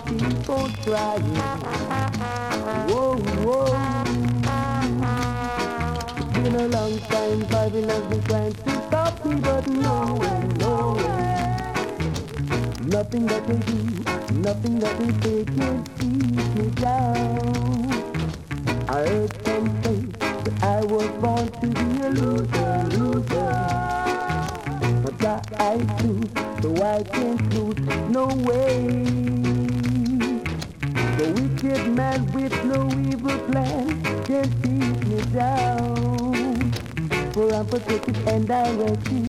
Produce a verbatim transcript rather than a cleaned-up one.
keep on trying. Whoa, whoa. It's been a long time, Bible has been trying to stop me, but no way, no way. Nothing that they do, nothing that they say can keep me down. I heard some say that I was born to be a loser, loser. But I do, so I can't lose, no way. The wicked man with no evil plan can keep me down. For I'm protected and directed